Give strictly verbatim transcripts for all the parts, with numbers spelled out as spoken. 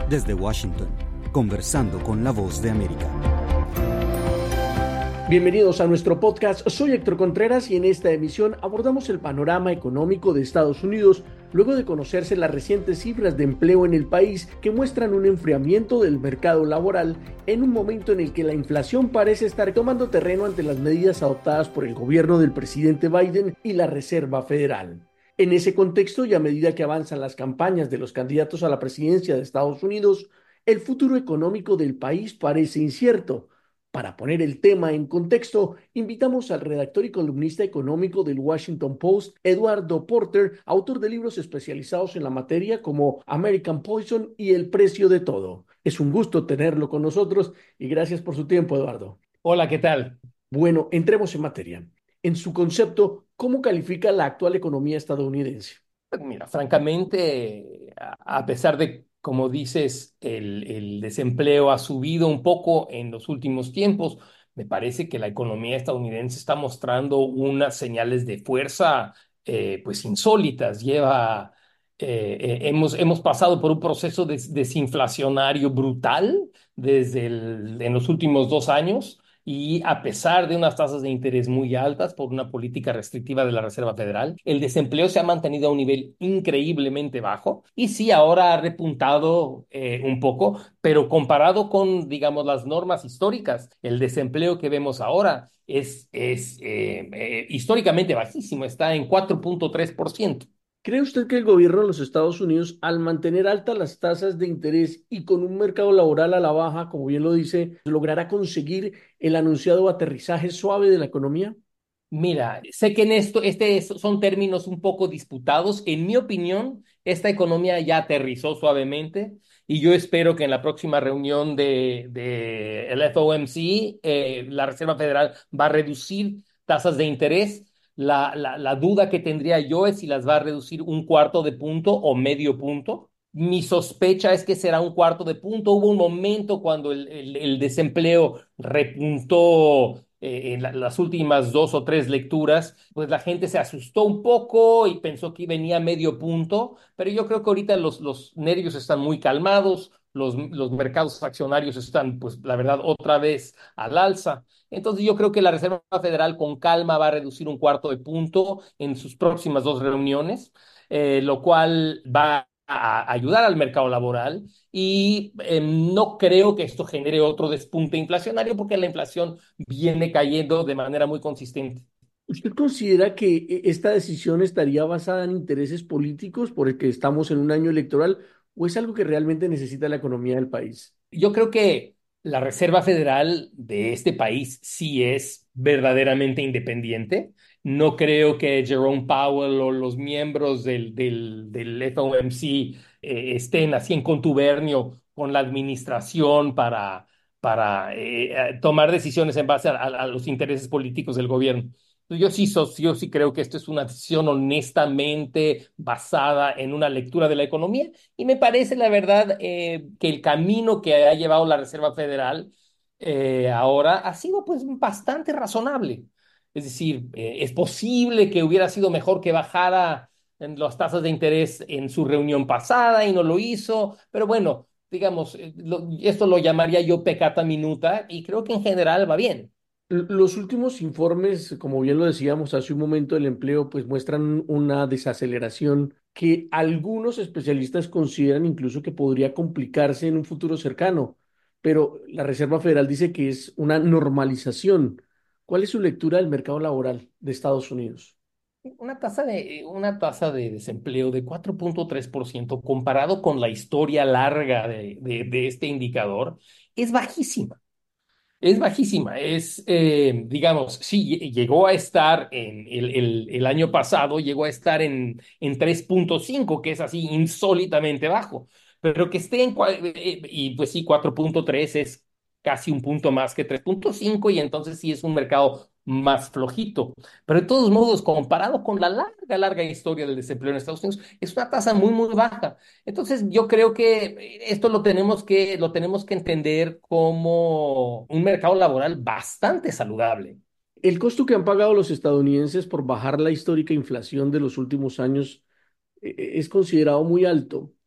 Desde Washington, conversando con la voz de América. Bienvenidos a nuestro podcast. Soy Héctor Contreras y en esta emisión abordamos el panorama económico de Estados Unidos luego de conocerse las recientes cifras de empleo en el país que muestran un enfriamiento del mercado laboral en un momento en el que la inflación parece estar tomando terreno ante las medidas adoptadas por el gobierno del presidente Biden y la Reserva Federal. En ese contexto y a medida que avanzan las campañas de los candidatos a la presidencia de Estados Unidos, el futuro económico del país parece incierto. Para poner el tema en contexto, invitamos al redactor y columnista económico del Washington Post, Eduardo Porter, autor de libros especializados en la materia como American Poison y El precio de todo. Es un gusto tenerlo con nosotros y gracias por su tiempo, Eduardo. Hola, ¿qué tal? Bueno, entremos en materia. En su concepto, ¿cómo califica la actual economía estadounidense? Pues mira, francamente, a a pesar de, como dices, el, el desempleo ha subido un poco en los últimos tiempos, me parece que la economía estadounidense está mostrando unas señales de fuerza, eh, pues insólitas. Lleva, eh, eh, hemos, hemos pasado por un proceso des- desinflacionario brutal desde el- en los últimos dos años. Y a pesar de unas tasas de interés muy altas por una política restrictiva de la Reserva Federal, el desempleo se ha mantenido a un nivel increíblemente bajo y sí, ahora ha repuntado eh, un poco, pero comparado con, digamos, las normas históricas, el desempleo que vemos ahora es, es eh, eh, históricamente bajísimo, está en cuatro punto tres por ciento. ¿Cree usted que el gobierno de los Estados Unidos, al mantener altas las tasas de interés y con un mercado laboral a la baja, como bien lo dice, logrará conseguir el anunciado aterrizaje suave de la economía? Mira, sé que en esto, este es- son términos un poco disputados. En mi opinión, esta economía ya aterrizó suavemente y yo espero que en la próxima reunión de, de el F O M C, eh, la Reserva Federal va a reducir tasas de interés. La, la, la duda que tendría yo es si las va a reducir un cuarto de punto o medio punto. Mi sospecha es que será un cuarto de punto. Hubo un momento cuando el, el, el desempleo repuntó eh, en la- las últimas dos o tres lecturas, pues la gente se asustó un poco y pensó que venía medio punto, pero yo creo que ahorita los, los nervios están muy calmados, los, los mercados accionarios están, pues la verdad, otra vez al alza. Entonces yo creo que la Reserva Federal con calma va a reducir un cuarto de punto en sus próximas dos reuniones, eh, lo cual va a ayudar al mercado laboral y eh, no creo que esto genere otro despunte inflacionario porque la inflación viene cayendo de manera muy consistente. ¿Usted considera que eh, esta decisión estaría basada en intereses políticos por el que estamos en un año electoral o es algo que realmente necesita la economía del país? Yo creo que la Reserva Federal de este país sí es verdaderamente independiente. No creo que Jerome Powell o los miembros del, del, del F O M C eh, estén así en contubernio con la administración para, para eh, eh, tomar decisiones en base a, a- a los intereses políticos del gobierno. Yo sí, so- yo sí creo que esto es una decisión honestamente basada en una lectura de la economía y me parece, la verdad, eh, que el camino que ha llevado la Reserva Federal eh, ahora ha sido pues bastante razonable. Es decir, eh, es posible que hubiera sido mejor que bajara en las tasas de interés en su reunión pasada y no lo hizo, pero bueno, digamos, eh, lo- esto lo llamaría yo peccata minuta y creo que en general va bien. L- Los últimos informes, como bien lo decíamos hace un momento, del empleo, pues muestran una desaceleración que algunos especialistas consideran incluso que podría complicarse en un futuro cercano, pero la Reserva Federal dice que es una normalización. ¿Cuál es su lectura del mercado laboral de Estados Unidos? Una tasa de, una tasa de desempleo de cuatro punto tres por ciento comparado con la historia larga de, de, de este indicador es bajísima. Es bajísima. Es, eh, digamos, sí, lle- llegó a estar en el, el, el año pasado, llegó a estar en, en tres punto cinco, que es así insólitamente bajo. Pero que esté en, cua- eh, y pues sí, cuatro punto tres es casi un punto más que tres punto cinco y entonces sí es un mercado más flojito. Pero de todos modos, comparado con la larga, larga historia del desempleo en Estados Unidos, es una tasa muy, muy baja. Entonces, yo creo que esto lo tenemos que, lo tenemos que entender como un mercado laboral bastante saludable. El costo que han pagado los estadounidenses por bajar la histórica inflación de los últimos años eh, es considerado muy alto.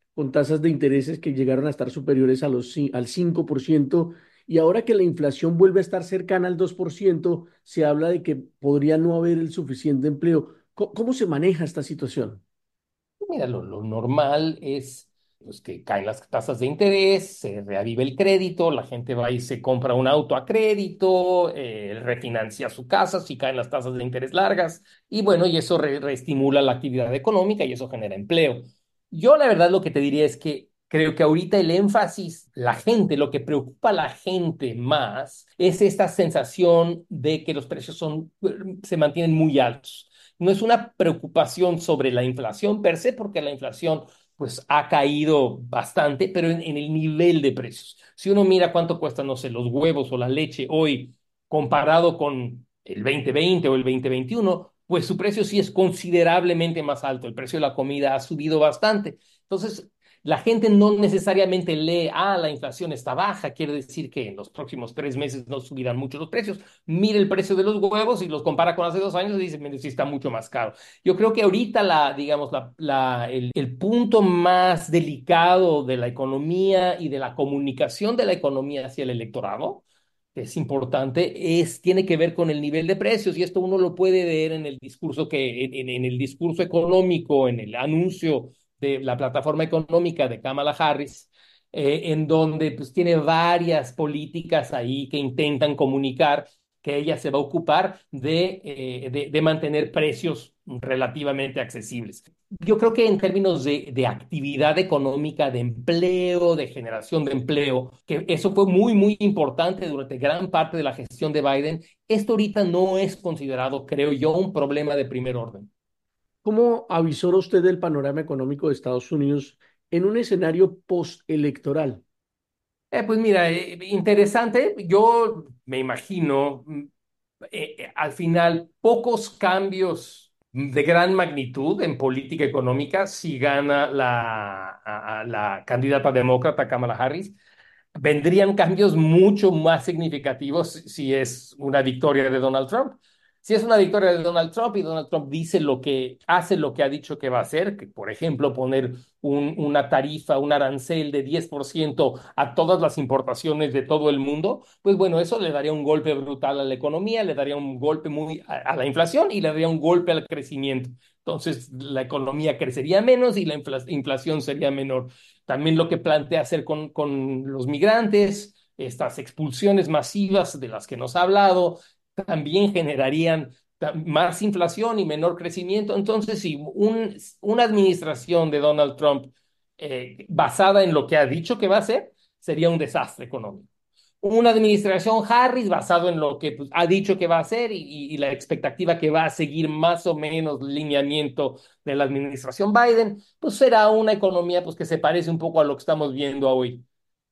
con tasas de intereses que llegaron a estar superiores a los, ci- al cinco por ciento, y ahora que la inflación vuelve a estar cercana al dos por ciento, se habla de que podría no haber el suficiente empleo. ¿Cómo, cómo se maneja esta situación? Mira, lo, lo normal es pues, que caen las tasas de interés, se reaviva el crédito, la gente va y se compra un auto a crédito, eh, refinancia su casa si caen las tasas de interés largas, y bueno, y eso re- reestimula la actividad económica y eso genera empleo. Yo la verdad lo que te diría es que creo que ahorita el énfasis, la gente, lo que preocupa a la gente más es esta sensación de que los precios son, se mantienen muy altos. No es una preocupación sobre la inflación per se, porque la inflación pues ha caído bastante, pero en, en el nivel de precios. Si uno mira cuánto cuestan, no sé, los huevos o la leche hoy comparado con el dos mil veinte o el dos mil veintiuno, pues su precio sí es considerablemente más alto. El precio de la comida ha subido bastante. Entonces, la gente no necesariamente lee, ah, la inflación está baja, quiere decir que en los próximos tres meses no subirán mucho los precios. Mire el precio de los huevos y los compara con hace dos años y dice, mire, sí está mucho más caro. Yo creo que ahorita la, digamos, la, la, el, el punto más delicado de la economía y de la comunicación de la economía hacia el electorado, que es importante, es, tiene que ver con el nivel de precios y esto uno lo puede ver en el discurso que, en, en el discurso económico, en el anuncio de la plataforma económica de Kamala Harris, eh, en donde pues tiene varias políticas ahí que intentan comunicar que ella se va a ocupar de, eh, de, de mantener precios relativamente accesibles. Yo creo que en términos de, de actividad económica, de empleo, de generación de empleo, que eso fue muy, muy importante durante gran parte de la gestión de Biden, esto ahorita no es considerado, creo yo, un problema de primer orden. ¿Cómo avisora usted del panorama económico de Estados Unidos en un escenario postelectoral? Eh, pues mira, eh, interesante. Yo me imagino, mm, eh, eh, al final, pocos cambios de gran magnitud en política económica si gana la, a- a la candidata demócrata Kamala Harris. Vendrían cambios mucho más significativos si es una victoria de Donald Trump. Si es una victoria de Donald Trump y Donald Trump dice lo que hace lo que ha dicho que va a hacer, que por ejemplo poner un, una tarifa, un arancel de diez por ciento a todas las importaciones de todo el mundo, pues bueno, eso le daría un golpe brutal a la economía, le daría un golpe muy a, a la inflación y le daría un golpe al crecimiento. Entonces la economía crecería menos y la infla, inflación sería menor. También lo que plantea hacer con, con los migrantes, estas expulsiones masivas de las que nos ha hablado, también generarían más inflación y menor crecimiento. Entonces, si un, una administración de Donald Trump eh, basada en lo que ha dicho que va a hacer, sería un desastre económico. Una administración Harris basado en lo que pues, ha dicho que va a hacer y, y, y, la expectativa que va a seguir más o menos el lineamiento de la administración Biden, pues será una economía pues, que se parece un poco a lo que estamos viendo hoy.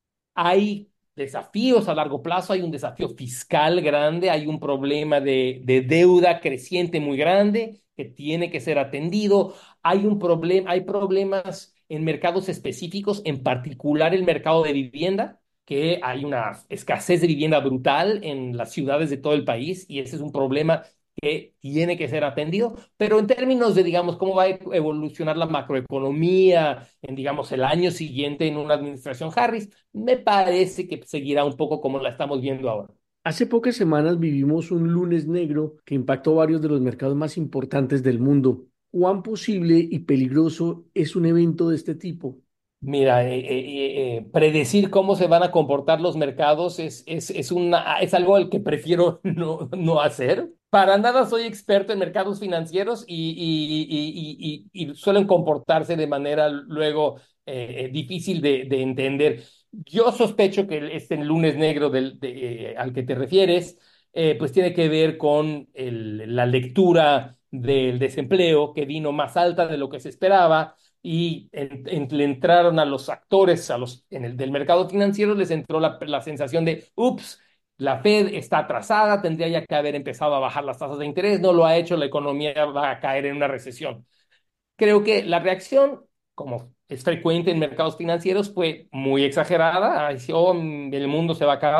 Hay desafíos a largo plazo, hay un desafío fiscal grande, hay un problema de, de deuda creciente muy grande que tiene que ser atendido, hay un problema, hay problemas en mercados específicos, en particular el mercado de vivienda, que hay una escasez de vivienda brutal en las ciudades de todo el país y ese es un problema que tiene que ser atendido, pero en términos de, digamos, cómo va a evolucionar la macroeconomía en, digamos, el año siguiente en una administración Harris, me parece que seguirá un poco como la estamos viendo ahora. Hace pocas semanas vivimos un lunes negro que impactó varios de los mercados más importantes del mundo. ¿Cuán posible y peligroso es un evento de este tipo? Mira, eh, eh, eh, predecir cómo se van a comportar los mercados es, es, es, una, es algo al que prefiero no, no hacer. Para nada soy experto en mercados financieros y, y, y, y, y, y suelen comportarse de manera luego eh, eh, difícil de, de entender. Yo sospecho que este lunes negro del, de, eh, al que te refieres, eh, pues tiene que ver con el, la lectura del desempleo que vino más alta de lo que se esperaba y en, en, le entraron a los actores a los, en el, del mercado financiero, les entró la, la sensación de, ups, la Fed está atrasada, tendría ya que haber empezado a bajar las tasas de interés, no lo ha hecho, la economía va a caer en una recesión. Creo que la reacción, como es frecuente en mercados financieros, fue muy exagerada. Ay, sí, oh, el mundo se va a acabar.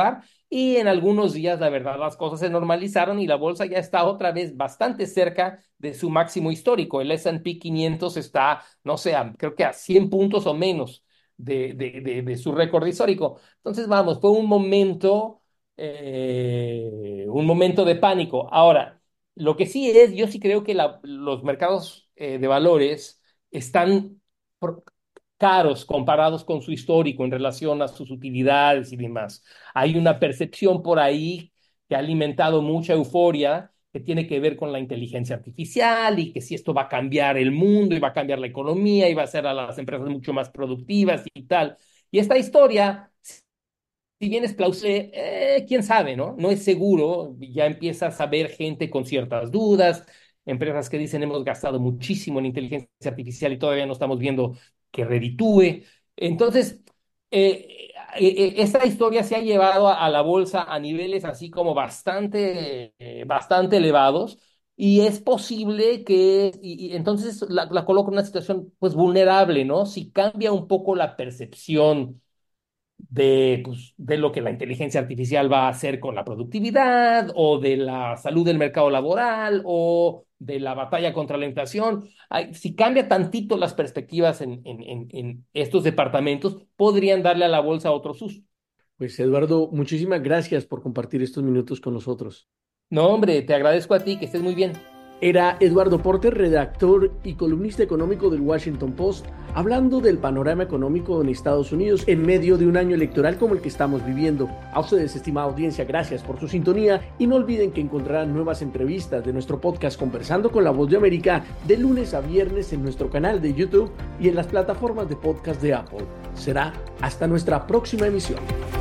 Y en algunos días, la verdad, las cosas se normalizaron y la bolsa ya está otra vez bastante cerca de su máximo histórico. El ese and pe quinientos está, no sé, a- creo que a cien puntos o menos de, de, de, de su récord histórico. Entonces, vamos, fue un momento, eh, un momento de pánico. Ahora, lo que sí es, yo sí creo que la- los mercados eh, de valores están por- caros comparados con su histórico en relación a sus utilidades y demás. Hay una percepción por ahí que ha alimentado mucha euforia que tiene que ver con la inteligencia artificial y que si esto va a cambiar el mundo y va a cambiar la economía y va a hacer a las empresas mucho más productivas y tal. Y esta historia, si bien es plausible, eh, quién sabe, ¿no? No es seguro, ya empiezas a ver gente con ciertas dudas, empresas que dicen hemos gastado muchísimo en inteligencia artificial y todavía no estamos viendo que reditúe. Entonces, eh, eh, eh, esta historia se ha llevado a, a la bolsa a niveles así como bastante, eh, bastante elevados. Y es posible que, y, y entonces la, la coloca en una situación pues vulnerable, ¿no? Si cambia un poco la percepción de, pues, de lo que la inteligencia artificial va a hacer con la productividad o de la salud del mercado laboral o de la batalla contra la inflación. Ay, si cambia tantito las perspectivas en, en, en, en estos departamentos, podrían darle a la bolsa otro susto. Pues Eduardo, muchísimas gracias por compartir estos minutos con nosotros. No, hombre, te agradezco a ti, que estés muy bien. Era Eduardo Porter, redactor y columnista económico del Washington Post, hablando del panorama económico en Estados Unidos en medio de un año electoral como el que estamos viviendo. A ustedes, estimada audiencia, gracias por su sintonía y no olviden que encontrarán nuevas entrevistas de nuestro podcast Conversando con la Voz de América de lunes a viernes en nuestro canal de YouTube y en las plataformas de podcast de Apple. Será hasta nuestra próxima emisión.